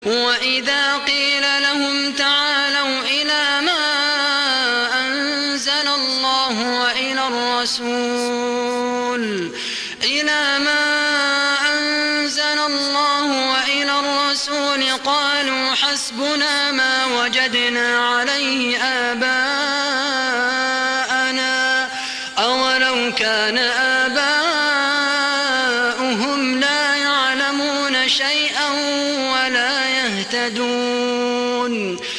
وإذا قيل لهم تعالوا إلى ما أنزل الله وإلى الرسول قالوا حسبنا ما وجدنا عليه آباءنا أولو كان آباؤهم لا يعلمون شيئا ولا يهتدون